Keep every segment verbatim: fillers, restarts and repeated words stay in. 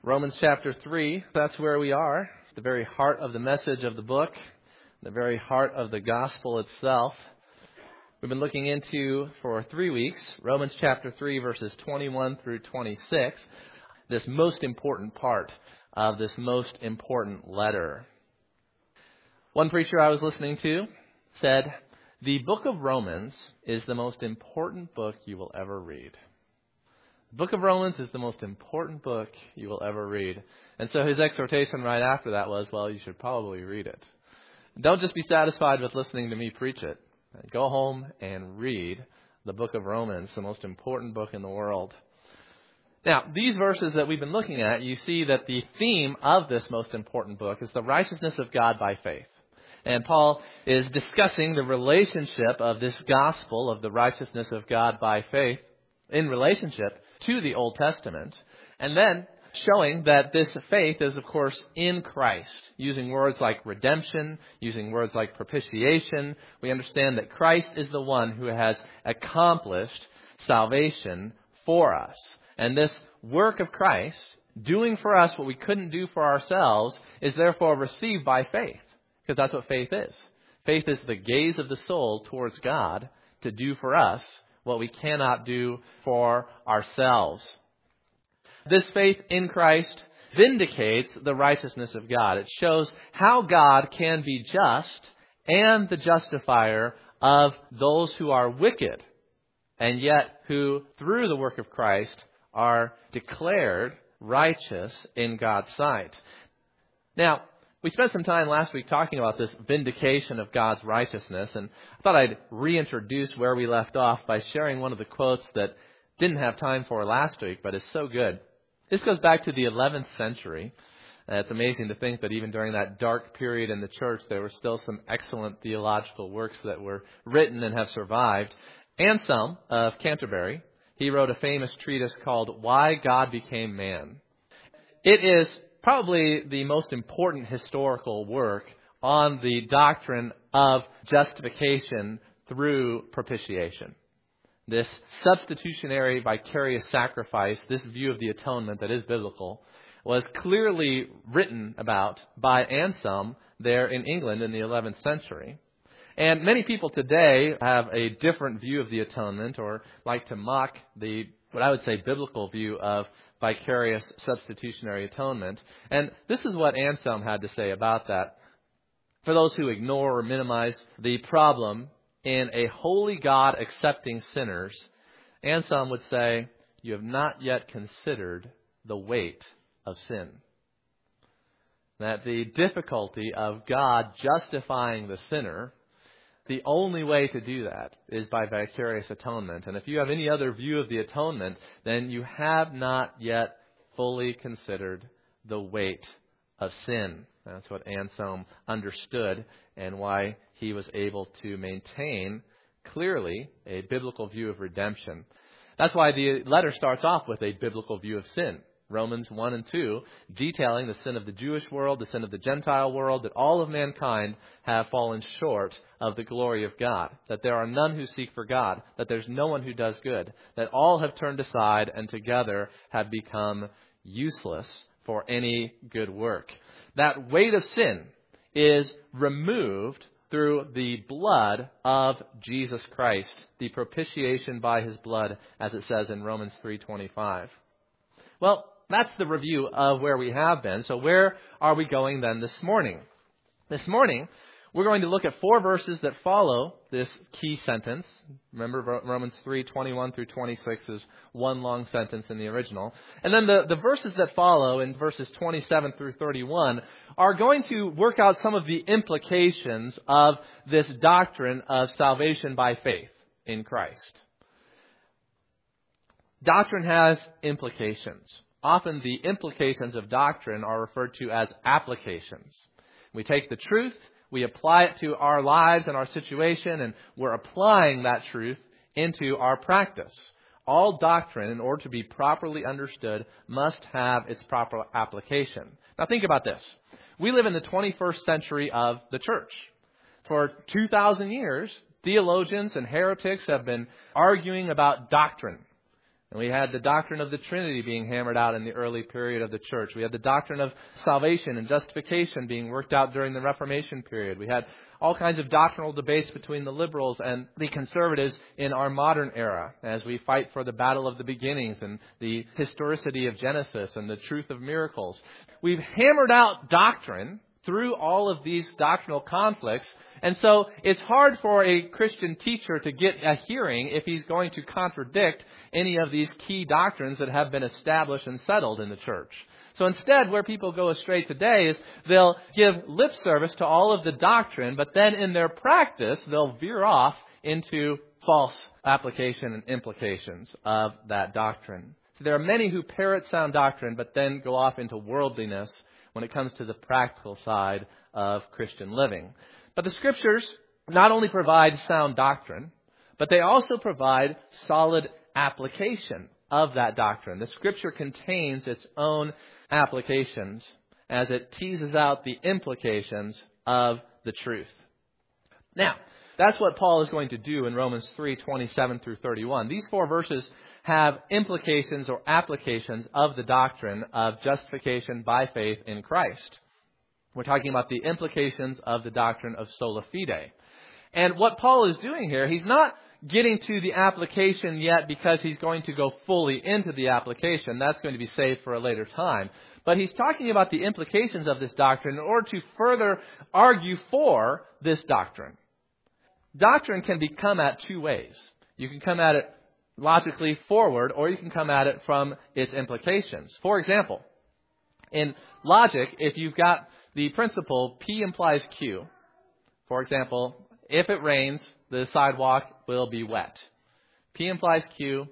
Romans chapter three, that's where we are, the very heart of the message of the book, the very heart of the gospel itself. We've been looking into, for three weeks, Romans chapter three, verses twenty-one through twenty-six, this most important part of this most important letter. One preacher I was listening to said, "The book of Romans is the most important book you will ever read." The book of Romans is the most important book you will ever read. And so his exhortation right after that was, well, you should probably read it. Don't just be satisfied with listening to me preach it. Go home and read the book of Romans, the most important book in the world. Now, these verses that we've been looking at, you see that the theme of this most important book is the righteousness of God by faith. And Paul is discussing the relationship of this gospel of the righteousness of God by faith in relationship to the Old Testament, and then showing that this faith is, of course, in Christ, using words like redemption, using words like propitiation. We understand that Christ is the one who has accomplished salvation for us. And this work of Christ, doing for us what we couldn't do for ourselves, is therefore received by faith, because that's what faith is. Faith is the gaze of the soul towards God to do for us what we cannot do for ourselves. This faith in Christ vindicates the righteousness of God. It shows how God can be just and the justifier of those who are wicked, and yet who, through the work of Christ, are declared righteous in God's sight. Now, we spent some time last week talking about this vindication of God's righteousness, and I thought I'd reintroduce where we left off by sharing one of the quotes that didn't have time for last week, but is so good. This goes back to the eleventh century. Uh, it's amazing to think that even during that dark period in the church, there were still some excellent theological works that were written and have survived. Anselm of Canterbury, he wrote a famous treatise called Why God Became Man. It is probably the most important historical work on the doctrine of justification through propitiation. This substitutionary vicarious sacrifice, this view of the atonement that is biblical, was clearly written about by Anselm there in England in the eleventh century. And many people today have a different view of the atonement, or like to mock the, what I would say, biblical view of vicarious substitutionary atonement. And this is what Anselm had to say about that. For those who ignore or minimize the problem in a holy God accepting sinners, Anselm would say, you have not yet considered the weight of sin. That the difficulty of God justifying the sinner, the only way to do that is by vicarious atonement. And if you have any other view of the atonement, then you have not yet fully considered the weight of sin. That's what Anselm understood, and why he was able to maintain clearly a biblical view of redemption. That's why the letter starts off with a biblical view of sin. Romans one and two, detailing the sin of the Jewish world, the sin of the Gentile world, that all of mankind have fallen short of the glory of God, that there are none who seek for God, that there's no one who does good, that all have turned aside and together have become useless for any good work. That weight of sin is removed through the blood of Jesus Christ, the propitiation by his blood, as it says in Romans three twenty-five. Well, that's the review of where we have been. So where are we going then this morning? This morning, we're going to look at four verses that follow this key sentence. Remember, Romans three twenty-one through twenty-six is one long sentence in the original. And then the, the verses that follow in verses twenty-seven through thirty-one are going to work out some of the implications of this doctrine of salvation by faith in Christ. Doctrine has implications. Often the implications of doctrine are referred to as applications. We take the truth, we apply it to our lives and our situation, and we're applying that truth into our practice. All doctrine, in order to be properly understood, must have its proper application. Now think about this. We live in the twenty-first century of the church. For two thousand years, theologians and heretics have been arguing about doctrine. And we had the doctrine of the Trinity being hammered out in the early period of the church. We had the doctrine of salvation and justification being worked out during the Reformation period. We had all kinds of doctrinal debates between the liberals and the conservatives in our modern era as we fight for the battle of the beginnings and the historicity of Genesis and the truth of miracles. We've hammered out doctrine through all of these doctrinal conflicts. And so it's hard for a Christian teacher to get a hearing if he's going to contradict any of these key doctrines that have been established and settled in the church. So instead, where people go astray today is they'll give lip service to all of the doctrine, but then in their practice, they'll veer off into false application and implications of that doctrine. So there are many who parrot sound doctrine, but then go off into worldliness when it comes to the practical side of Christian living. But the Scriptures not only provide sound doctrine, but they also provide solid application of that doctrine. The Scripture contains its own applications as it teases out the implications of the truth. Now, that's what Paul is going to do in Romans three, twenty-seven through thirty-one. These four verses have implications or applications of the doctrine of justification by faith in Christ. We're talking about the implications of the doctrine of sola fide. And what Paul is doing here, he's not getting to the application yet because he's going to go fully into the application. That's going to be saved for a later time. But he's talking about the implications of this doctrine in order to further argue for this doctrine. Doctrine can be come at two ways. You can come at it logically forward, or you can come at it from its implications. For example, in logic, if you've got the principle P implies Q, for example, if it rains, the sidewalk will be wet. P implies Q.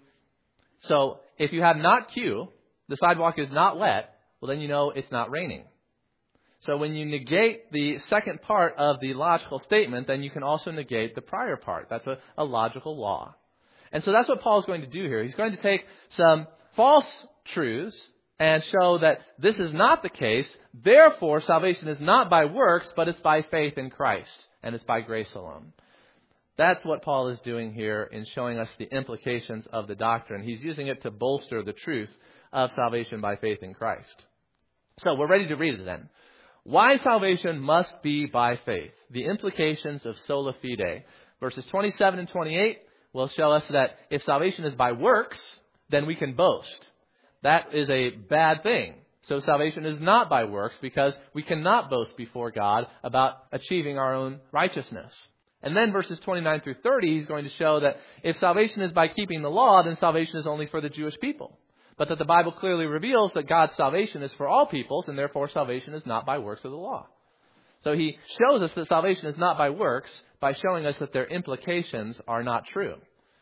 So if you have not Q, the sidewalk is not wet, well then you know it's not raining. So when you negate the second part of the logical statement, then you can also negate the prior part. That's a, a logical law. And so that's what Paul's going to do here. He's going to take some false truths and show that this is not the case. Therefore, salvation is not by works, but it's by faith in Christ. And it's by grace alone. That's what Paul is doing here in showing us the implications of the doctrine. He's using it to bolster the truth of salvation by faith in Christ. So we're ready to read it then. Why salvation must be by faith. The implications of sola fide. Verses twenty-seven and twenty-eight will show us that if salvation is by works, then we can boast. That is a bad thing. So salvation is not by works because we cannot boast before God about achieving our own righteousness. And then verses twenty-nine through thirty, he's going to show that if salvation is by keeping the law, then salvation is only for the Jewish people. But that the Bible clearly reveals that God's salvation is for all peoples, and therefore salvation is not by works of the law. So he shows us that salvation is not by works by showing us that their implications are not true.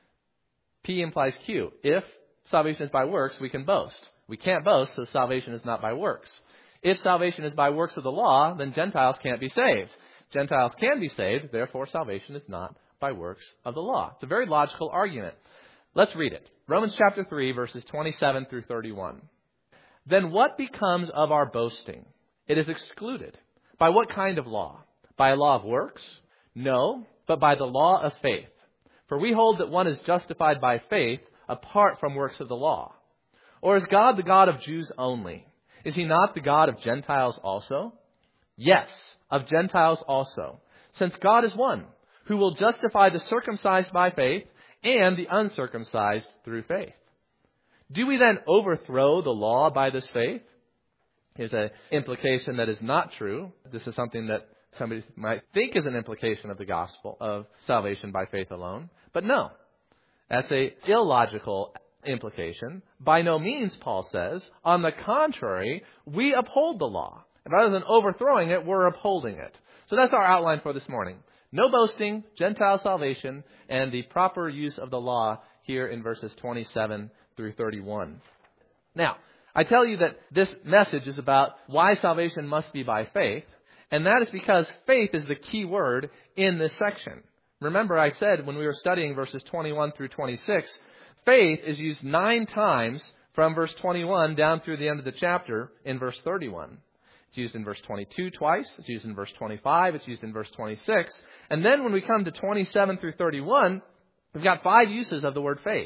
P implies Q. If salvation is by works, we can boast. We can't boast, so salvation is not by works. If salvation is by works of the law, then Gentiles can't be saved. Gentiles can be saved, therefore salvation is not by works of the law. It's a very logical argument. Let's read it. Romans chapter three, verses twenty-seven through thirty-one. Then what becomes of our boasting? It is excluded. By what kind of law? By a law of works? No, but by the law of faith. For we hold that one is justified by faith apart from works of the law. Or is God the God of Jews only? Is he not the God of Gentiles also? Yes, of Gentiles also. Since God is one, who will justify the circumcised by faith and the uncircumcised through faith. Do we then overthrow the law by this faith? Here's an implication that is not true. This is something that somebody might think is an implication of the gospel of salvation by faith alone. But no, that's a illogical implication. By no means, Paul says. On the contrary, we uphold the law. And rather than overthrowing it, we're upholding it. So that's our outline for this morning. No boasting, Gentile salvation, and the proper use of the law here in verses twenty-seven through thirty-one. Now, I tell you that this message is about why salvation must be by faith, and that is because faith is the key word in this section. Remember, I said when we were studying verses twenty-one through twenty-six, faith is used nine times from verse twenty-one down through the end of the chapter in verse thirty-one. It's used in verse twenty-two twice. It's used in verse twenty-five. It's used in verse twenty-six. And then when we come to twenty-seven through thirty-one, we've got five uses of the word faith.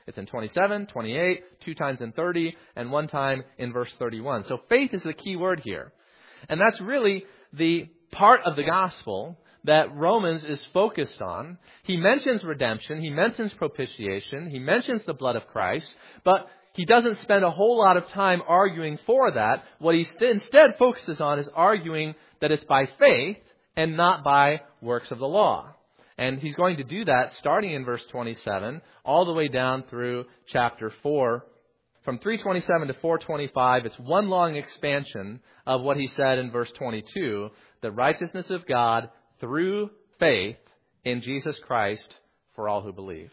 It's in twenty-seven, twenty-eight, two times in thirty, and one time in verse thirty-one. So faith is the key word here. And that's really the part of the gospel that Romans is focused on. He mentions redemption. He mentions propitiation. He mentions the blood of Christ. But he doesn't spend a whole lot of time arguing for that. What he st- instead focuses on is arguing that it's by faith and not by works of the law. And he's going to do that starting in verse twenty-seven all the way down through chapter four. From three twenty-seven to four twenty-five, it's one long expansion of what he said in verse twenty-two, the righteousness of God through faith in Jesus Christ for all who believe.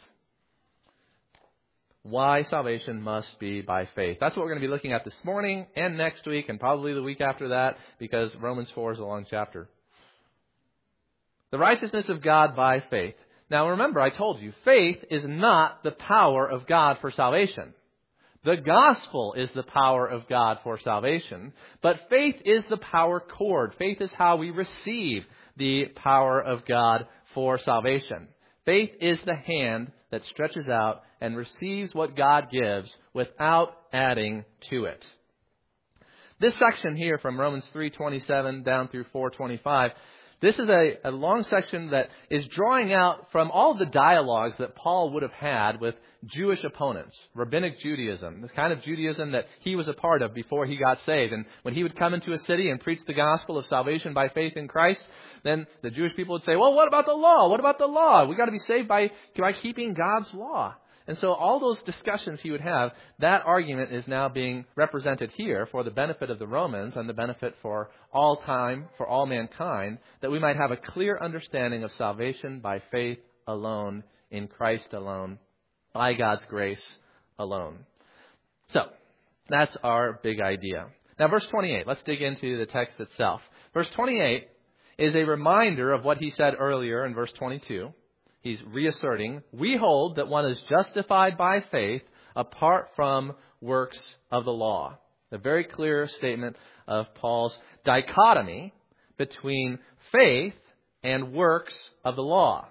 Why salvation must be by faith. That's what we're going to be looking at this morning and next week and probably the week after that, because Romans four is a long chapter. The righteousness of God by faith. Now remember, I told you, faith is not the power of God for salvation. The gospel is the power of God for salvation, but faith is the power cord. Faith is how we receive the power of God for salvation. Faith is the hand that stretches out and receives what God gives without adding to it. This section here from Romans three twenty-seven down through four twenty-five, this is a, a long section that is drawing out from all the dialogues that Paul would have had with Jewish opponents, rabbinic Judaism, the kind of Judaism that he was a part of before he got saved. And when he would come into a city and preach the gospel of salvation by faith in Christ, then the Jewish people would say, well, what about the law? What about the law? We got to be saved by, by keeping God's law. And so all those discussions he would have, that argument is now being represented here for the benefit of the Romans and the benefit for all time, for all mankind, that we might have a clear understanding of salvation by faith alone, in Christ alone, by God's grace alone. So, that's our big idea. Now, verse twenty-eight, let's dig into the text itself. Verse twenty-eight is a reminder of what he said earlier in verse twenty-two. He's reasserting, we hold that one is justified by faith apart from works of the law. A very clear statement of Paul's dichotomy between faith and works of the law.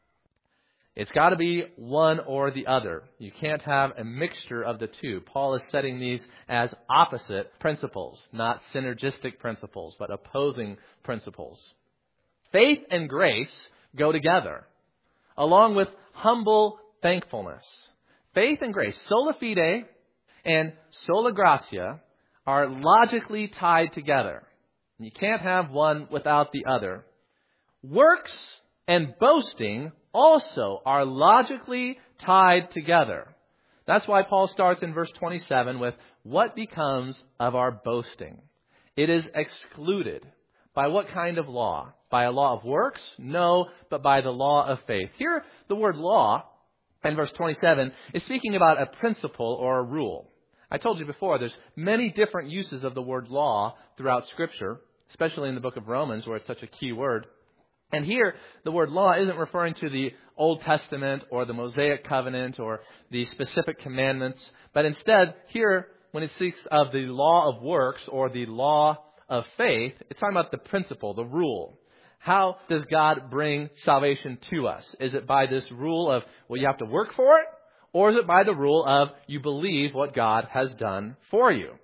It's got to be one or the other. You can't have a mixture of the two. Paul is setting these as opposite principles, not synergistic principles, but opposing principles. Faith and grace go together, along with humble thankfulness. Faith and grace, sola fide and sola gratia, are logically tied together. You can't have one without the other. Works and boasting also are logically tied together. That's why Paul starts in verse twenty-seven with, what becomes of our boasting? It is excluded. By what kind of law? By a law of works? No, but by the law of faith. Here, the word law, in verse twenty-seven, is speaking about a principle or a rule. I told you before, there's many different uses of the word law throughout Scripture, especially in the book of Romans, where it's such a key word. And here, the word law isn't referring to the Old Testament or the Mosaic covenant or the specific commandments, but instead, here, when it speaks of the law of works or the law of faith, it's talking about the principle, the rule. How does God bring salvation to us? Is it by this rule of, well, you have to work for it? Or is it by the rule of, you believe what God has done for you?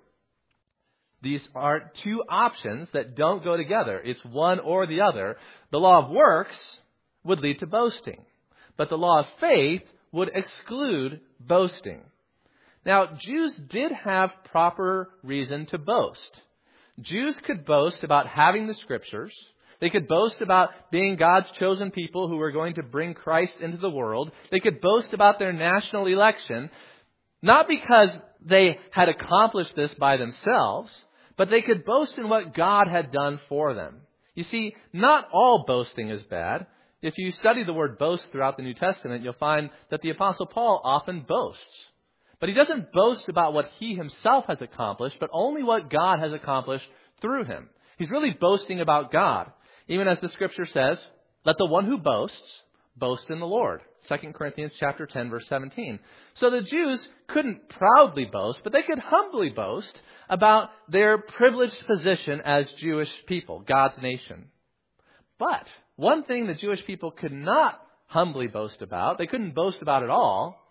These are two options that don't go together. It's one or the other. The law of works would lead to boasting, but the law of faith would exclude boasting. Now, Jews did have proper reason to boast. Jews could boast about having the Scriptures. They could boast about being God's chosen people who were going to bring Christ into the world. They could boast about their national election, not because they had accomplished this by themselves, but they could boast in what God had done for them. You see, not all boasting is bad. If you study the word boast throughout the New Testament, you'll find that the Apostle Paul often boasts. But he doesn't boast about what he himself has accomplished, but only what God has accomplished through him. He's really boasting about God. Even as the Scripture says, let the one who boasts, boast in the Lord. Second Corinthians chapter ten, verse seventeen. So the Jews couldn't proudly boast, but they could humbly boast about their privileged position as Jewish people, God's nation. But one thing the Jewish people could not humbly boast about, they couldn't boast about at all,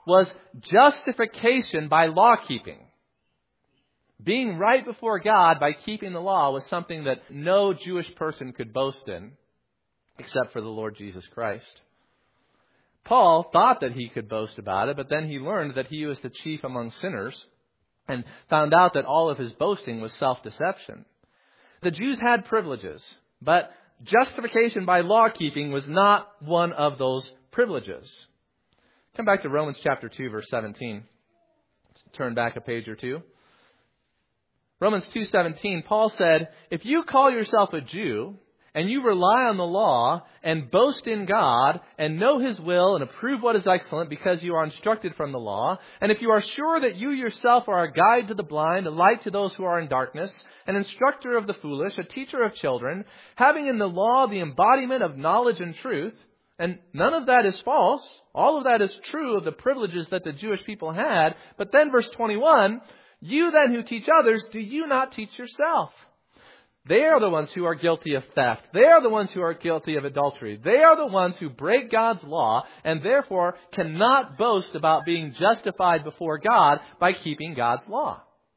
was justification by law keeping. Being right before God by keeping the law was something that no Jewish person could boast in, except for the Lord Jesus Christ. Paul thought that he could boast about it, but then he learned that he was the chief among sinners and found out that all of his boasting was self-deception. The Jews had privileges, but justification by law keeping was not one of those privileges. Come back to Romans chapter two, verse seventeen. Turn back a page or two. Romans two seventeen, Paul said, if you call yourself a Jew and you rely on the law and boast in God and know His will and approve what is excellent because you are instructed from the law, and if you are sure that you yourself are a guide to the blind, a light to those who are in darkness, an instructor of the foolish, a teacher of children, having in the law the embodiment of knowledge and truth, and none of that is false. All of that is true of the privileges that the Jewish people had. But then verse twenty-one, you then who teach others, do you not teach yourself? They are the ones who are guilty of theft. They are the ones who are guilty of adultery. They are the ones who break God's law and therefore cannot boast about being justified before God by keeping God's law.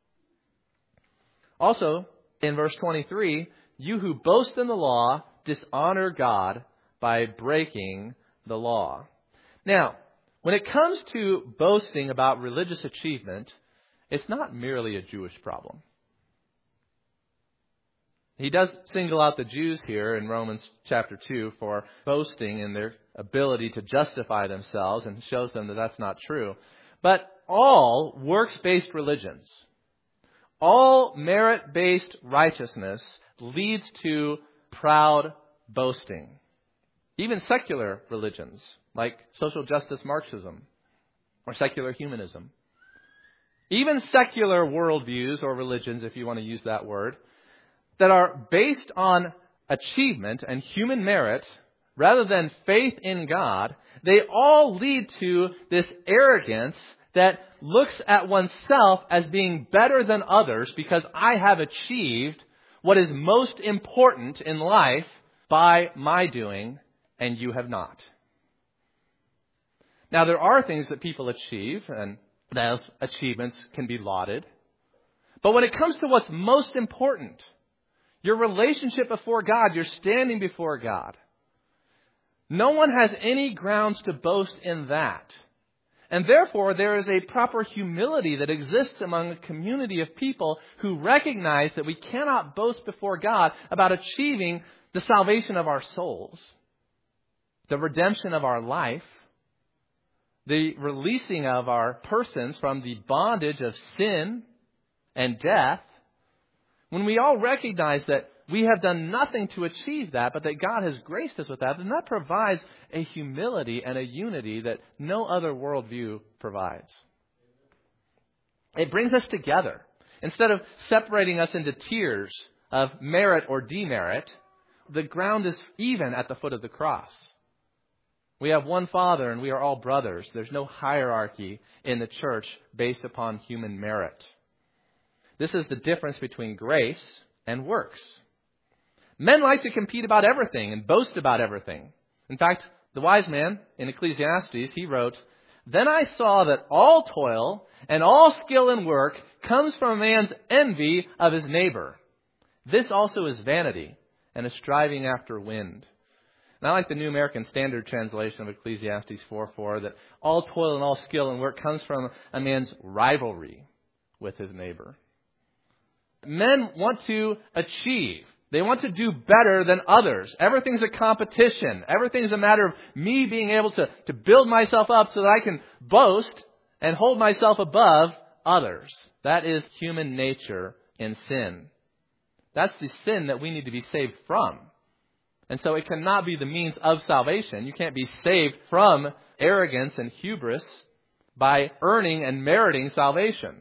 Also, in verse twenty-three, you who boast in the law dishonor God by breaking the law. Now, when it comes to boasting about religious achievement, it's not merely a Jewish problem. He does single out the Jews here in Romans chapter two for boasting in their ability to justify themselves and shows them that that's not true. But all works-based religions, all merit-based righteousness leads to proud boasting. Even secular religions like social justice Marxism or secular humanism. Even secular worldviews or religions, if you want to use that word, that are based on achievement and human merit rather than faith in God, they all lead to this arrogance that looks at oneself as being better than others because I have achieved what is most important in life by my doing and you have not. Now, there are things that people achieve and those achievements can be lauded. But when it comes to what's most important, your relationship before God, your standing before God, no one has any grounds to boast in that. And therefore, there is a proper humility that exists among a community of people who recognize that we cannot boast before God about achieving the salvation of our souls, the redemption of our life, the releasing of our persons from the bondage of sin and death, when we all recognize that we have done nothing to achieve that, but that God has graced us with that, then that provides a humility and a unity that no other worldview provides. It brings us together. Instead of separating us into tiers of merit or demerit, the ground is even at the foot of the cross. We have one Father and we are all brothers. There's no hierarchy in the church based upon human merit. This is the difference between grace and works. Men like to compete about everything and boast about everything. In fact, the wise man in Ecclesiastes, he wrote, "Then I saw that all toil and all skill in work comes from a man's envy of his neighbor. This also is vanity and a striving after wind." And I like the New American Standard Translation of Ecclesiastes four four, that all toil and all skill and work comes from a man's rivalry with his neighbor. Men want to achieve. They want to do better than others. Everything's a competition. Everything's a matter of me being able to, to build myself up so that I can boast and hold myself above others. That is human nature in sin. That's the sin that we need to be saved from. And so it cannot be the means of salvation. You can't be saved from arrogance and hubris by earning and meriting salvation.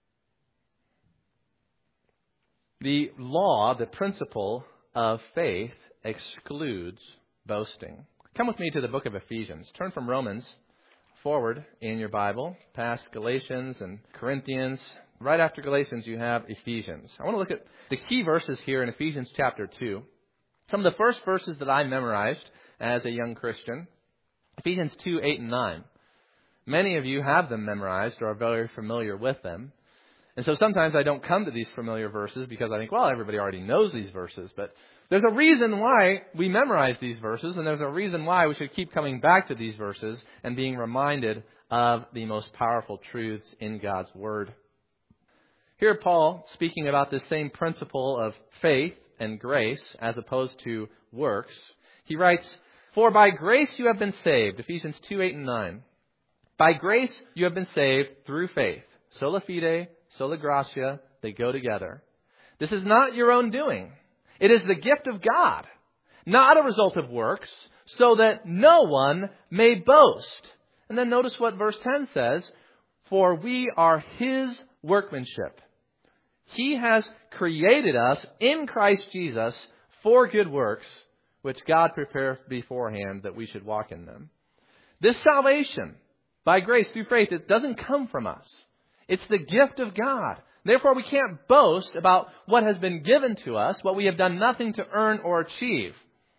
The law, the principle of faith, excludes boasting. Come with me to the book of Ephesians. Turn from Romans forward in your Bible, past Galatians and Corinthians. Right after Galatians, you have Ephesians. I want to look at the key verses here in Ephesians chapter two. Some of the first verses that I memorized as a young Christian, Ephesians two, eight, and nine. Many of you have them memorized or are very familiar with them. And so sometimes I don't come to these familiar verses because I think, well, everybody already knows these verses. But there's a reason why we memorize these verses, and there's a reason why we should keep coming back to these verses and being reminded of the most powerful truths in God's Word. Here Paul, speaking about this same principle of faith and grace as opposed to works, he writes, "For by grace you have been saved," Ephesians two, eight and nine. "By grace you have been saved through faith." Sola fide, sola gratia, they go together. "This is not your own doing. It is the gift of God, not a result of works, so that no one may boast." And then notice what verse ten says, "For we are His workmanship." He has created us in Christ Jesus for good works, which God prepared beforehand that we should walk in them. This salvation, by grace through faith, it doesn't come from us. It's the gift of God. Therefore, we can't boast about what has been given to us, what we have done nothing to earn or achieve.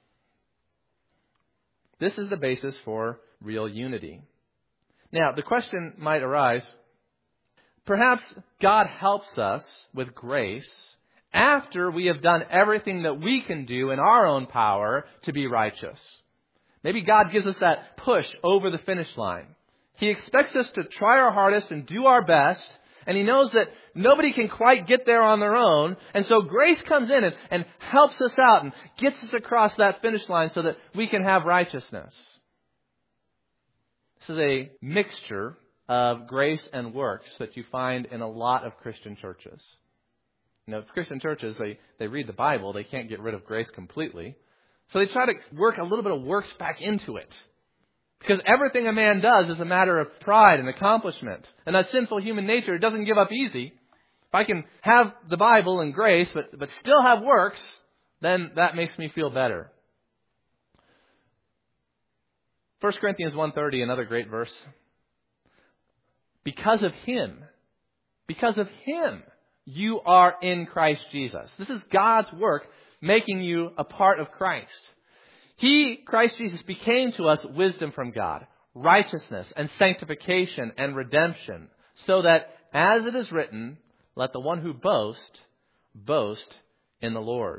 This is the basis for real unity. Now, the question might arise, perhaps God helps us with grace after we have done everything that we can do in our own power to be righteous. Maybe God gives us that push over the finish line. He expects us to try our hardest and do our best, and He knows that nobody can quite get there on their own, and so grace comes in and, and helps us out and gets us across that finish line so that we can have righteousness. This is a mixture of grace and works that you find in a lot of Christian churches. You know, Christian churches, they, they read the Bible, they can't get rid of grace completely. So they try to work a little bit of works back into it. Because everything a man does is a matter of pride and accomplishment. And that sinful human nature, it doesn't give up easy. If I can have the Bible and grace, but, but still have works, then that makes me feel better. First Corinthians one thirty, another great verse. Because of Him, because of Him, you are in Christ Jesus. This is God's work making you a part of Christ. He, Christ Jesus, became to us wisdom from God, righteousness and sanctification and redemption, so that, as it is written, let the one who boasts, boast in the Lord.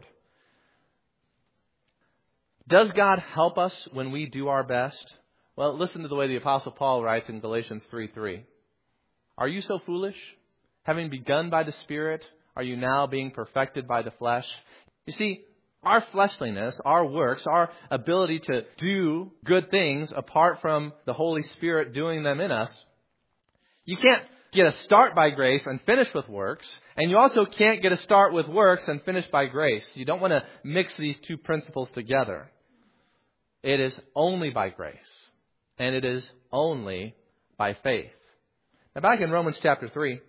Does God help us when we do our best? Well, listen to the way the Apostle Paul writes in Galatians three three. "Are you so foolish? Having begun by the Spirit, are you now being perfected by the flesh?" You see, our fleshliness, our works, our ability to do good things apart from the Holy Spirit doing them in us, you can't get a start by grace and finish with works, and you also can't get a start with works and finish by grace. You don't want to mix these two principles together. It is only by grace, and it is only by faith. Now back in Romans chapter three,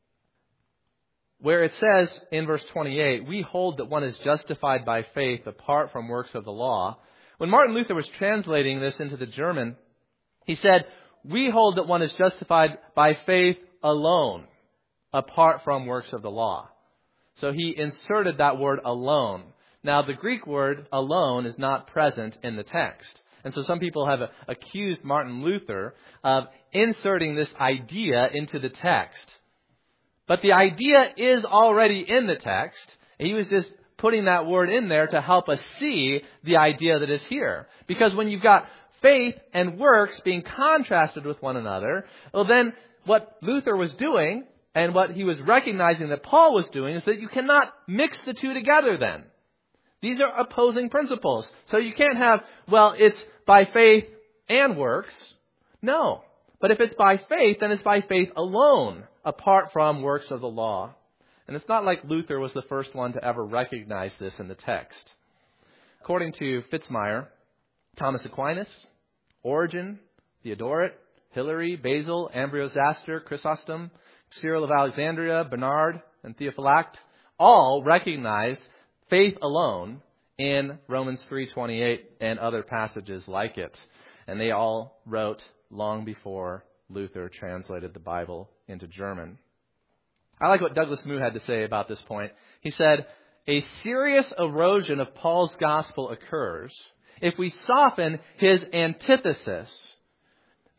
where it says in verse twenty-eight, we hold that one is justified by faith apart from works of the law. When Martin Luther was translating this into the German, he said, we hold that one is justified by faith alone, apart from works of the law. So he inserted that word alone. Now the Greek word alone is not present in the text. And so some people have accused Martin Luther of inserting this idea into the text. But the idea is already in the text. He was just putting that word in there to help us see the idea that is here. Because when you've got faith and works being contrasted with one another, well then what Luther was doing and what he was recognizing that Paul was doing is that you cannot mix the two together then. These are opposing principles. So you can't have, well, it's by faith and works. No. But if it's by faith, then it's by faith alone, apart from works of the law. And it's not like Luther was the first one to ever recognize this in the text. According to Fitzmyer, Thomas Aquinas, Origen, Theodoret, Hilary, Basil, Ambrose Astor, Chrysostom, Cyril of Alexandria, Bernard, and Theophylact all recognized faith alone in Romans three twenty-eight and other passages like it. And they all wrote long before Luther translated the Bible into German. I like what Douglas Moo had to say about this point. He said, a serious erosion of Paul's gospel occurs if we soften his antithesis,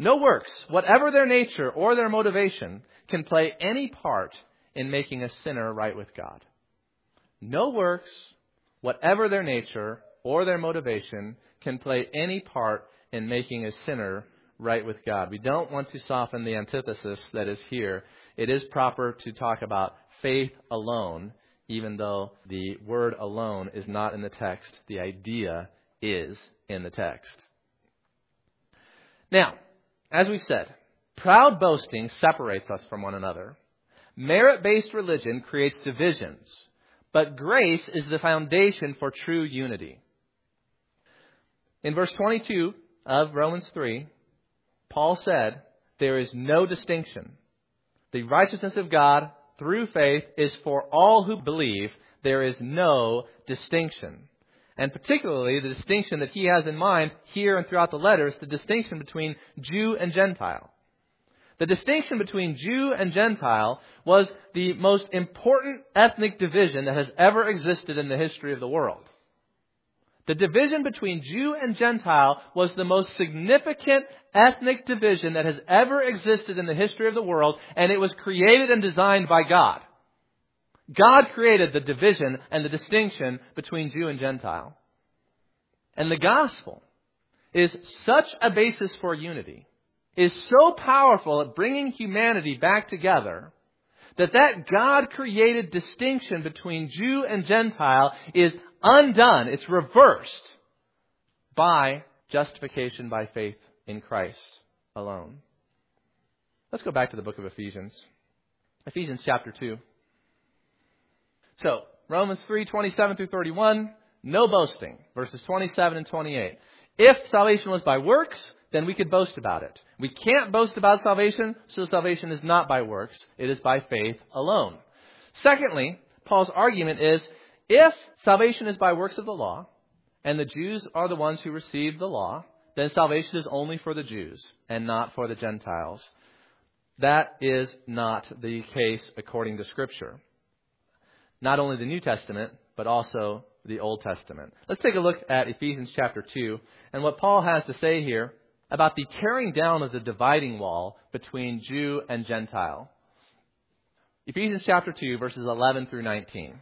No works, whatever their nature or their motivation, can play any part in making a sinner right with God. No works, whatever their nature or their motivation, can play any part in making a sinner right with God. We don't want to soften the antithesis that is here. It is proper to talk about faith alone, even though the word alone is not in the text. The idea is in the text. Now, as we said, proud boasting separates us from one another. Merit-based religion creates divisions, but grace is the foundation for true unity. In verse twenty-two of Romans three, Paul said, there is no distinction. The righteousness of God through faith is for all who believe. There is no distinction. And particularly the distinction that he has in mind here and throughout the letter is the distinction between Jew and Gentile. The distinction between Jew and Gentile was the most important ethnic division that has ever existed in the history of the world. The division between Jew and Gentile was the most significant ethnic division that has ever existed in the history of the world, and it was created and designed by God. God created the division and the distinction between Jew and Gentile. And the gospel is such a basis for unity, is so powerful at bringing humanity back together, that that God-created distinction between Jew and Gentile is undone. It's reversed by justification by faith in Christ alone. Let's go back to the book of Ephesians. Ephesians chapter two. So, Romans three, twenty-seven through thirty-one, no boasting. Verses twenty-seven and twenty-eight. If salvation was by works, then we could boast about it. We can't boast about salvation, so salvation is not by works. It is by faith alone. Secondly, Paul's argument is, if salvation is by works of the law, and the Jews are the ones who receive the law, then salvation is only for the Jews and not for the Gentiles. That is not the case according to Scripture. Not only the New Testament, but also the Old Testament. Let's take a look at Ephesians chapter two and what Paul has to say here about the tearing down of the dividing wall between Jew and Gentile. Ephesians chapter two, verses eleven through nineteen.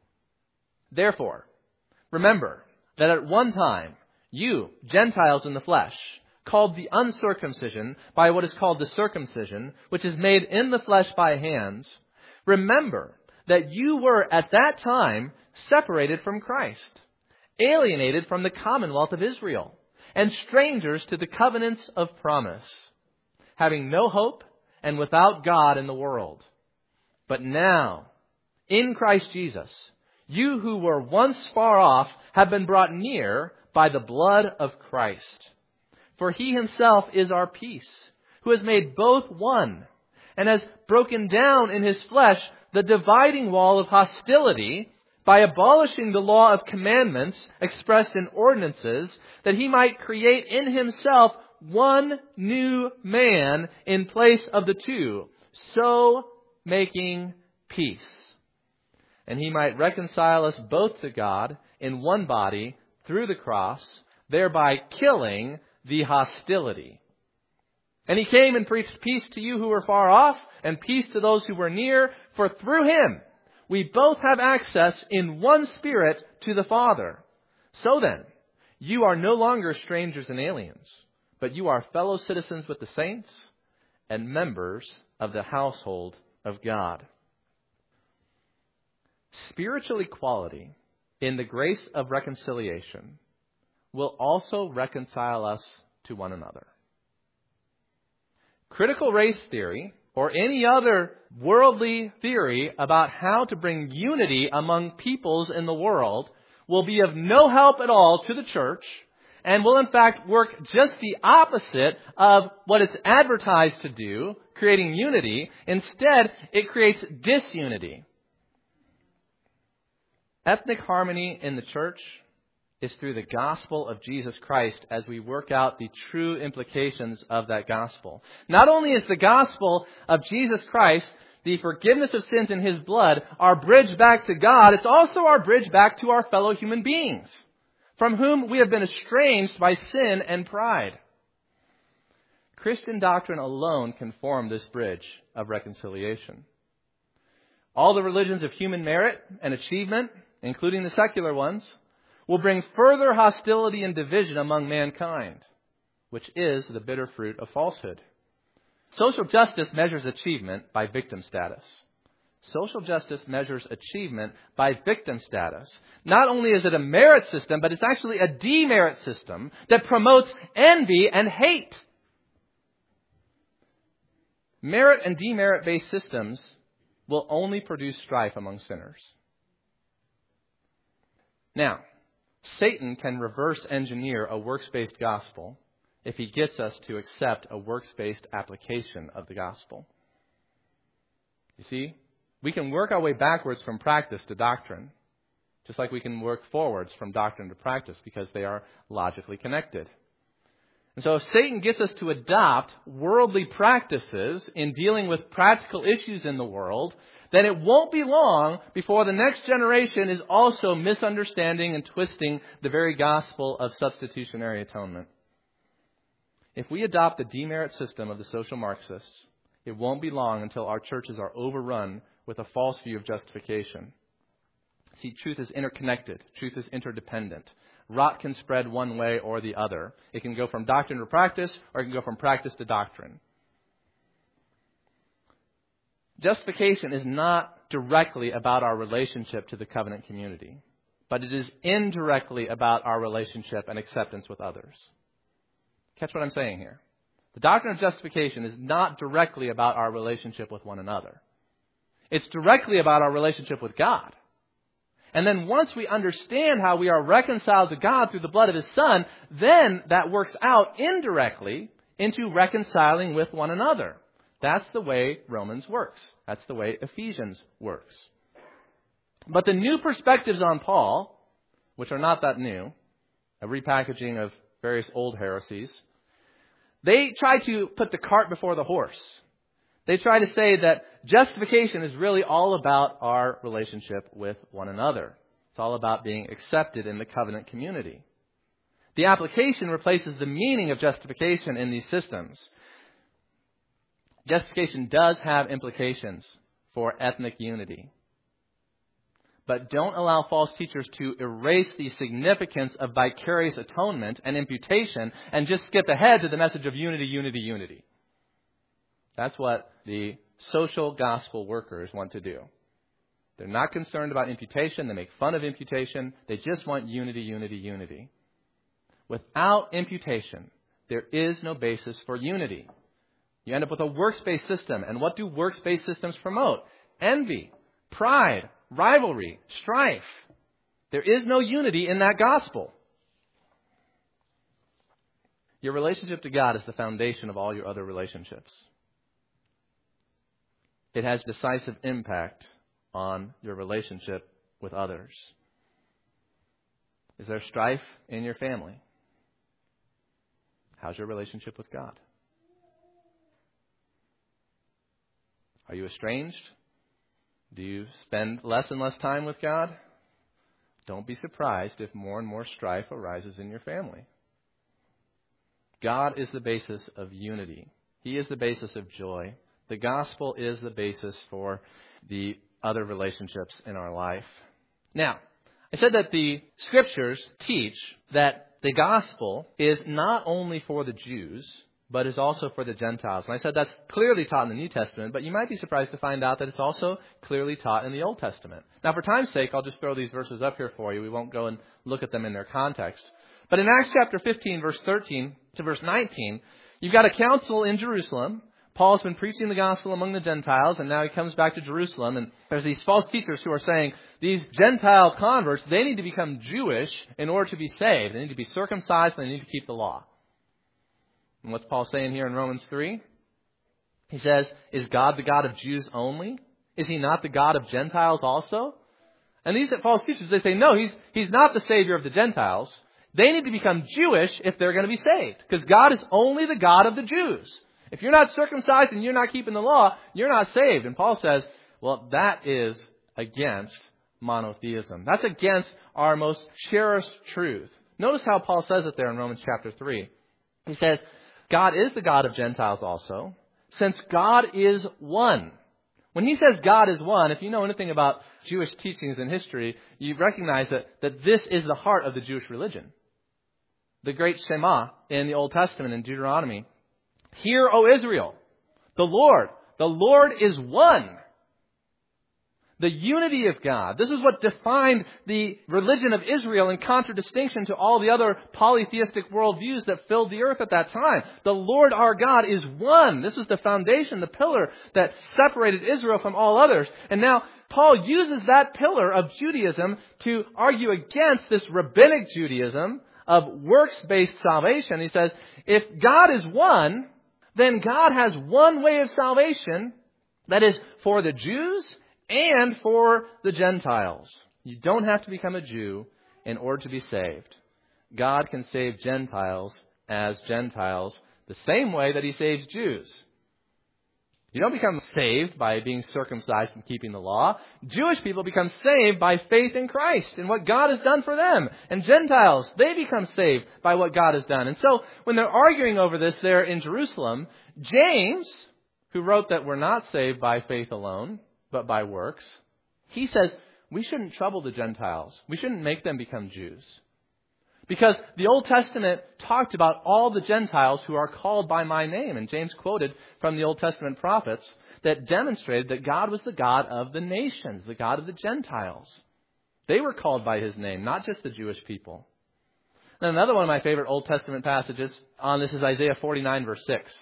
Therefore, remember that at one time, you, Gentiles in the flesh, called the uncircumcision by what is called the circumcision, which is made in the flesh by hands, remember that you were at that time separated from Christ, alienated from the commonwealth of Israel, and strangers to the covenants of promise, having no hope and without God in the world. But now, in Christ Jesus, you who were once far off have been brought near by the blood of Christ. For he himself is our peace, who has made both one, and has broken down in his flesh the dividing wall of hostility by abolishing the law of commandments expressed in ordinances, that he might create in himself one new man in place of the two, so making peace. And he might reconcile us both to God in one body through the cross, thereby killing the hostility. And he came and preached peace to you who were far off, and peace to those who were near, for through him we both have access in one Spirit to the Father. So then, you are no longer strangers and aliens, but you are fellow citizens with the saints and members of the household of God. Spiritual equality in the grace of reconciliation will also reconcile us to one another. Critical race theory, or any other worldly theory about how to bring unity among peoples in the world, will be of no help at all to the church, and will in fact work just the opposite of what it's advertised to do, creating unity. Instead, it creates disunity. Ethnic harmony in the church is through the gospel of Jesus Christ as we work out the true implications of that gospel. Not only is the gospel of Jesus Christ, the forgiveness of sins in his blood, our bridge back to God, it's also our bridge back to our fellow human beings, from whom we have been estranged by sin and pride. Christian doctrine alone can form this bridge of reconciliation. All the religions of human merit and achievement, including the secular ones, will bring further hostility and division among mankind, which is the bitter fruit of falsehood. Social justice measures achievement by victim status. Social justice measures achievement by victim status. Not only is it a merit system, but it's actually a demerit system that promotes envy and hate. Merit and demerit-based systems will only produce strife among sinners. Now, Satan can reverse engineer a works-based gospel if he gets us to accept a works-based application of the gospel. You see, we can work our way backwards from practice to doctrine, just like we can work forwards from doctrine to practice, because they are logically connected. And so if Satan gets us to adopt worldly practices in dealing with practical issues in the world, then it won't be long before the next generation is also misunderstanding and twisting the very gospel of substitutionary atonement. If we adopt the demerit system of the social Marxists, it won't be long until our churches are overrun with a false view of justification. See, truth is interconnected. Truth is interdependent. Rot can spread one way or the other. It can go from doctrine to practice, or it can go from practice to doctrine. Justification is not directly about our relationship to the covenant community, but it is indirectly about our relationship and acceptance with others. Catch what I'm saying here. The doctrine of justification is not directly about our relationship with one another. It's directly about our relationship with God. And then once we understand how we are reconciled to God through the blood of His Son, then that works out indirectly into reconciling with one another. That's the way Romans works. That's the way Ephesians works. But the new perspectives on Paul, which are not that new, a repackaging of various old heresies, they try to put the cart before the horse. They try to say that justification is really all about our relationship with one another. It's all about being accepted in the covenant community. The application replaces the meaning of justification in these systems. Justification does have implications for ethnic unity. But don't allow false teachers to erase the significance of vicarious atonement and imputation and just skip ahead to the message of unity, unity, unity. That's what the social gospel workers want to do. They're not concerned about imputation. They make fun of imputation. They just want unity, unity, unity. Without imputation, there is no basis for unity. You end up with a works-based system. And what do works-based systems promote? Envy, pride, rivalry, strife. There is no unity in that gospel. Your relationship to God is the foundation of all your other relationships. It has decisive impact on your relationship with others. Is there strife in your family? How's your relationship with God? Are you estranged? Do you spend less and less time with God? Don't be surprised if more and more strife arises in your family. God is the basis of unity. He is the basis of joy. The gospel is the basis for the other relationships in our life. Now, I said that the scriptures teach that the gospel is not only for the Jews, but is also for the Gentiles. And I said that's clearly taught in the New Testament, but you might be surprised to find out that it's also clearly taught in the Old Testament. Now, for time's sake, I'll just throw these verses up here for you. We won't go and look at them in their context. But in Acts chapter fifteen, verse thirteen to verse nineteen, you've got a council in Jerusalem. Paul's been preaching the gospel among the Gentiles, and now he comes back to Jerusalem, and there's these false teachers who are saying these Gentile converts, they need to become Jewish in order to be saved. They need to be circumcised, and they need to keep the law. And what's Paul saying here in Romans three? He says, is God the God of Jews only? Is He not the God of Gentiles also? And these false teachers, they say, no, He's He's not the Savior of the Gentiles. They need to become Jewish if they're going to be saved, because God is only the God of the Jews. If you're not circumcised and you're not keeping the law, you're not saved. And Paul says, well, that is against monotheism. That's against our most cherished truth. Notice how Paul says it there in Romans chapter three. He says, God is the God of Gentiles also, since God is one. When he says God is one, if you know anything about Jewish teachings and history, you recognize that, that this is the heart of the Jewish religion. The great Shema in the Old Testament in Deuteronomy. Hear, O Israel, the Lord, the Lord is one. The unity of God. This is what defined the religion of Israel in contradistinction to all the other polytheistic worldviews that filled the earth at that time. The Lord our God is one. This is the foundation, the pillar that separated Israel from all others. And now Paul uses that pillar of Judaism to argue against this rabbinic Judaism of works-based salvation. He says, if God is one, then God has one way of salvation that is for the Jews and for the Gentiles. You don't have to become a Jew in order to be saved. God can save Gentiles as Gentiles the same way that he saves Jews. You don't become saved by being circumcised and keeping the law. Jewish people become saved by faith in Christ and what God has done for them. And Gentiles, they become saved by what God has done. And so when they're arguing over this there in Jerusalem, James, who wrote that we're not saved by faith alone, but by works, he says we shouldn't trouble the Gentiles. We shouldn't make them become Jews. Because the Old Testament talked about all the Gentiles who are called by my name. And James quoted from the Old Testament prophets that demonstrated that God was the God of the nations, the God of the Gentiles. They were called by his name, not just the Jewish people. And another one of my favorite Old Testament passages on this is Isaiah forty-nine, verse six.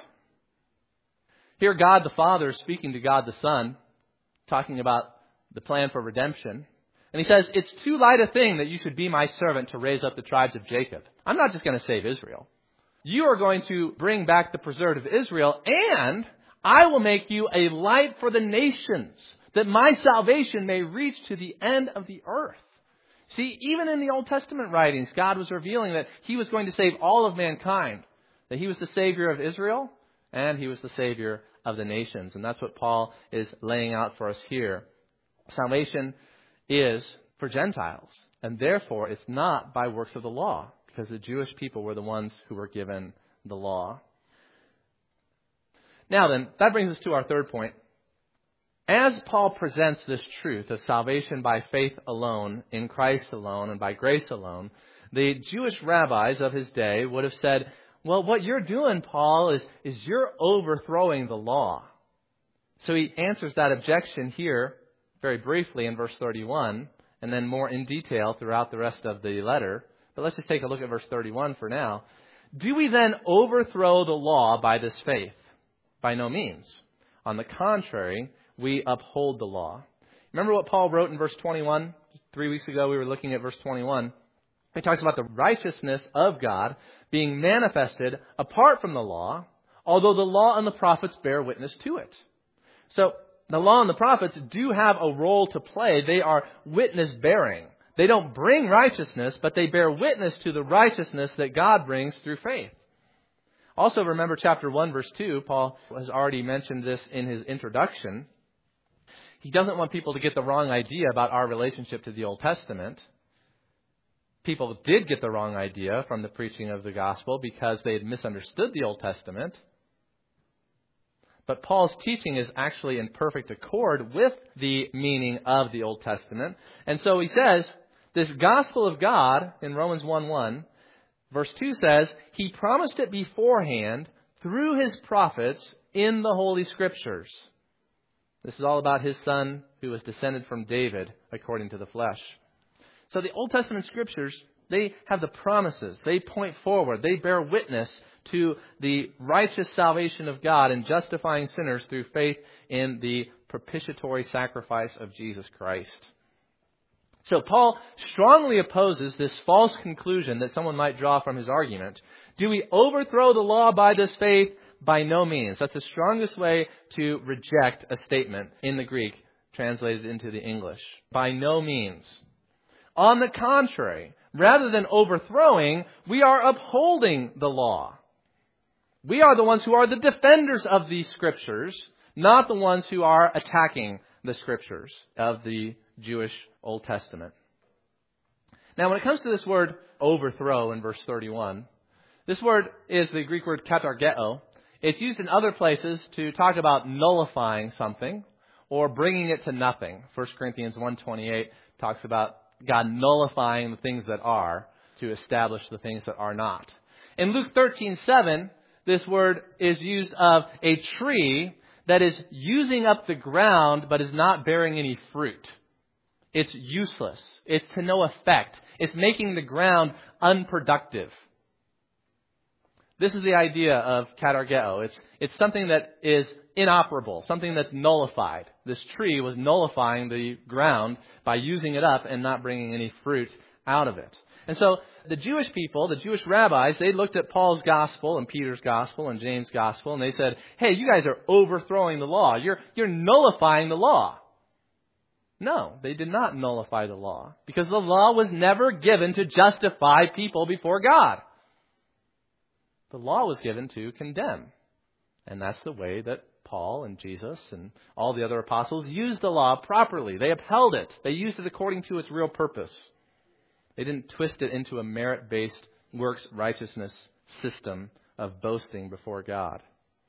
Here God the Father is speaking to God the Son, talking about the plan for redemption. And he says, it's too light a thing that you should be my servant to raise up the tribes of Jacob. I'm not just going to save Israel. You are going to bring back the preserved of Israel, and I will make you a light for the nations, that my salvation may reach to the end of the earth. See, even in the Old Testament writings, God was revealing that he was going to save all of mankind, that he was the Savior of Israel, and he was the Savior of the nations. And that's what Paul is laying out for us here. Salvation is for Gentiles, and therefore it's not by works of the law, because the Jewish people were the ones who were given the law. Now then, that brings us to our third point. As Paul presents this truth of salvation by faith alone, in Christ alone, and by grace alone, the Jewish rabbis of his day would have said, well, what you're doing, Paul, is, is you're overthrowing the law. So he answers that objection here very briefly in verse thirty-one, and then more in detail throughout the rest of the letter. But let's just take a look at verse thirty-one for now. Do we then overthrow the law by this faith? By no means. On the contrary, we uphold the law. Remember what Paul wrote in verse twenty-one? Three weeks ago we were looking at verse twenty-one. He talks about the righteousness of God being manifested apart from the law, although the law and the prophets bear witness to it. So the law and the prophets do have a role to play. They are witness bearing. They don't bring righteousness, but they bear witness to the righteousness that God brings through faith. Also remember chapter one, verse two. Paul has already mentioned this in his introduction. He doesn't want people to get the wrong idea about our relationship to the Old Testament. People did get the wrong idea from the preaching of the gospel because they had misunderstood the Old Testament. But Paul's teaching is actually in perfect accord with the meaning of the Old Testament. And so he says, this gospel of God in Romans one one, verse two says, he promised it beforehand through his prophets in the Holy Scriptures. This is all about his son who was descended from David according to the flesh. So the Old Testament Scriptures, they have the promises. They point forward. They bear witness to the righteous salvation of God and justifying sinners through faith in the propitiatory sacrifice of Jesus Christ. So Paul strongly opposes this false conclusion that someone might draw from his argument. Do we overthrow the law by this faith? By no means. That's the strongest way to reject a statement in the Greek translated into the English. By no means. On the contrary, rather than overthrowing, we are upholding the law. We are the ones who are the defenders of these Scriptures, not the ones who are attacking the Scriptures of the Jewish Old Testament. Now, when it comes to this word overthrow in verse thirty-one, This word is the Greek word katargeo. It's used in other places to talk about nullifying something or bringing it to nothing. First Corinthians one twenty-eight talks about God nullifying the things that are to establish the things that are not. In Luke thirteen seven, this word is used of a tree that is using up the ground but is not bearing any fruit. It's useless. It's to no effect. It's making the ground unproductive. This is the idea of katargeo. It's, it's something that is inoperable, something that's nullified. This tree was nullifying the ground by using it up and not bringing any fruit out of it. And so the Jewish people, the Jewish rabbis, they looked at Paul's gospel and Peter's gospel and James' gospel, and they said, hey, you guys are overthrowing the law. You're, you're nullifying the law. No, they did not nullify the law, because the law was never given to justify people before God. The law was given to condemn. And that's the way that Paul and Jesus and all the other apostles used the law properly. They upheld it. They used it according to its real purpose. They didn't twist it into a merit-based works righteousness system of boasting before God.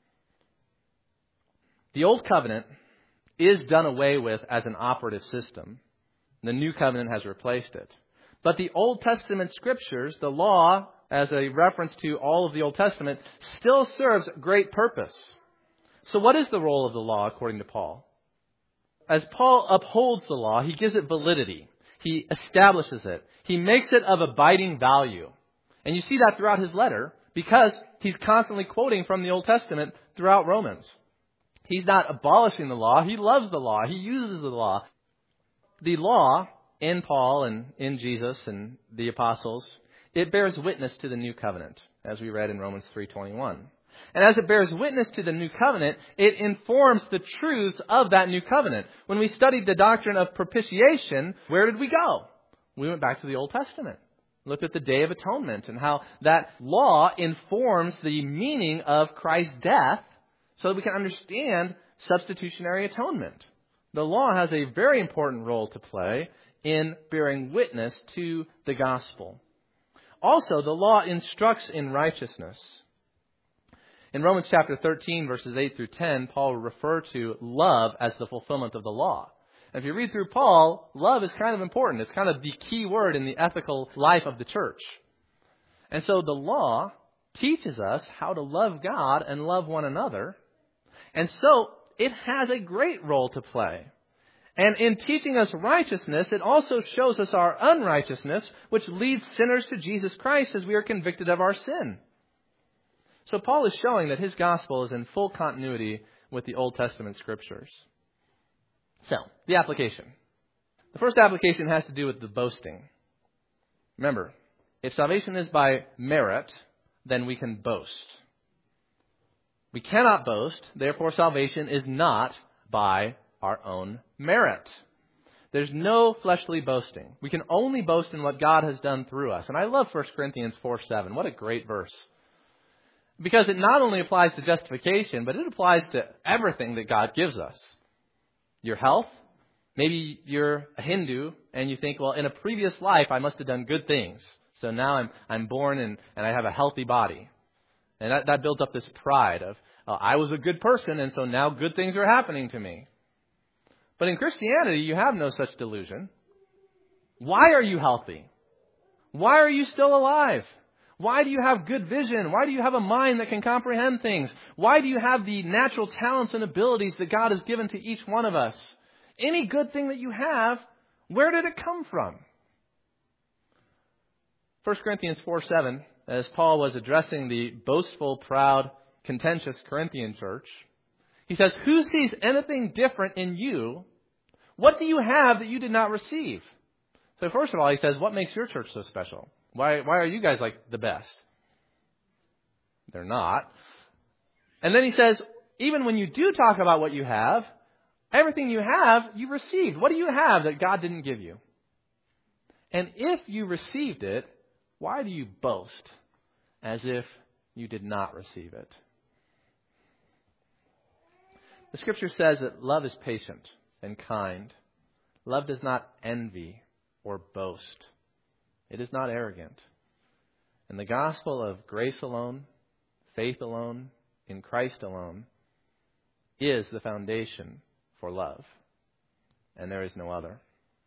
The Old Covenant is done away with as an operative system. The New Covenant has replaced it. But the Old Testament Scriptures, the law, as a reference to all of the Old Testament, still serves great purpose. So what is the role of the law according to Paul? As Paul upholds the law, he gives it validity. He establishes it. He makes it of abiding value. And you see that throughout his letter because he's constantly quoting from the Old Testament throughout Romans. He's not abolishing the law. He loves the law. He uses the law. The law in Paul and in Jesus and the apostles, it bears witness to the new covenant, as we read in Romans three twenty-one. And as it bears witness to the new covenant, it informs the truths of that new covenant. When we studied the doctrine of propitiation, where did we go? We went back to the Old Testament. Looked at the Day of Atonement and how that law informs the meaning of Christ's death so that we can understand substitutionary atonement. The law has a very important role to play in bearing witness to the gospel. Also, the law instructs in righteousness. In Romans chapter thirteen, verses eight through ten, Paul will refer to love as the fulfillment of the law. And if you read through Paul, love is kind of important. It's kind of the key word in the ethical life of the church. And so the law teaches us how to love God and love one another. And so it has a great role to play. And in teaching us righteousness, it also shows us our unrighteousness, which leads sinners to Jesus Christ as we are convicted of our sin. So Paul is showing that his gospel is in full continuity with the Old Testament Scriptures. So, the application. The first application has to do with the boasting. Remember, if salvation is by merit, then we can boast. We cannot boast, therefore salvation is not by our own merit. There's no fleshly boasting. We can only boast in what God has done through us. And I love First Corinthians four seven. What a great verse. Because it not only applies to justification, but it applies to everything that God gives us. Your health. Maybe you're a Hindu and you think, well, in a previous life I must have done good things. So now I'm I'm born and, and I have a healthy body. And that, that builds up this pride of, uh, I was a good person and so now good things are happening to me. But in Christianity, you have no such delusion. Why are you healthy? Why are you still alive? Why do you have good vision? Why do you have a mind that can comprehend things? Why do you have the natural talents and abilities that God has given to each one of us? Any good thing that you have, where did it come from? First Corinthians four seven, as Paul was addressing the boastful, proud, contentious Corinthian church, he says, who sees anything different in you? What do you have that you did not receive? So first of all, he says, what makes your church so special? Why, why are you guys like the best? They're not. And then he says, even when you do talk about what you have, everything you have, you received. What do you have that God didn't give you? And if you received it, why do you boast as if you did not receive it? The Scripture says that love is patient and kind. Love does not envy or boast. It is not arrogant. And the gospel of grace alone, faith alone, in Christ alone, is the foundation for love. And there is no other.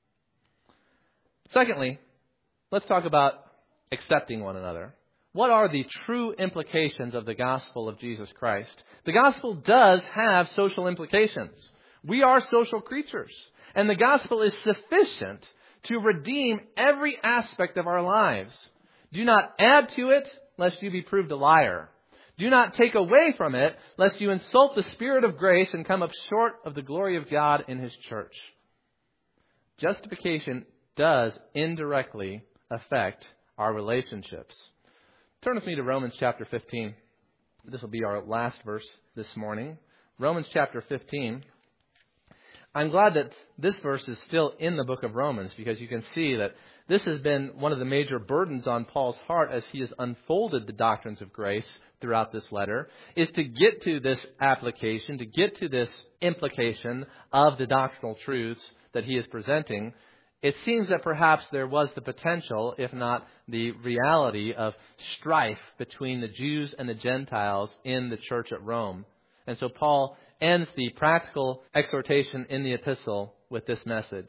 Secondly, let's talk about accepting one another. What are the true implications of the gospel of Jesus Christ? The gospel does have social implications. We are social creatures. And the gospel is sufficient to redeem every aspect of our lives. Do not add to it, lest you be proved a liar. Do not take away from it, lest you insult the Spirit of grace and come up short of the glory of God in His church. Justification does indirectly affect our relationships. Turn with me to Romans chapter fifteen. This will be our last verse this morning. Romans chapter fifteen. I'm glad that this verse is still in the book of Romans, because you can see that this has been one of the major burdens on Paul's heart as he has unfolded the doctrines of grace throughout this letter, is to get to this application, to get to this implication of the doctrinal truths that he is presenting. It seems that perhaps there was the potential, if not the reality, of strife between the Jews and the Gentiles in the church at Rome. And so Paul ends the practical exhortation in the epistle with this message.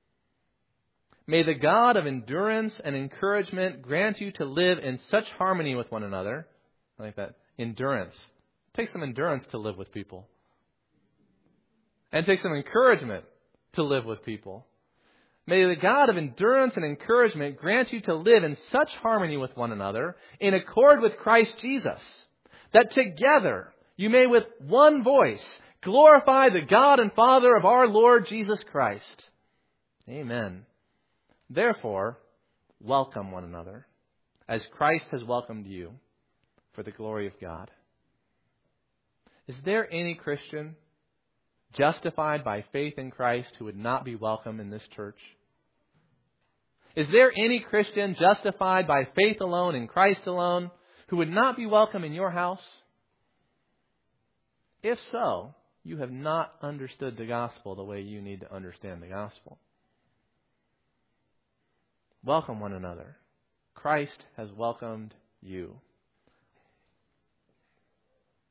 May the God of endurance and encouragement grant you to live in such harmony with one another. I like that. Endurance. It takes some endurance to live with people. And it takes some encouragement to live with people. May the God of endurance and encouragement grant you to live in such harmony with one another, in accord with Christ Jesus, that together you may with one voice glorify the God and Father of our Lord Jesus Christ. Amen. Therefore, welcome one another, as Christ has welcomed you, for the glory of God. Is there any Christian justified by faith in Christ who would not be welcome in this church? Is there any Christian justified by faith alone in Christ alone who would not be welcome in your house? If so, you have not understood the gospel the way you need to understand the gospel. Welcome one another. Christ has welcomed you.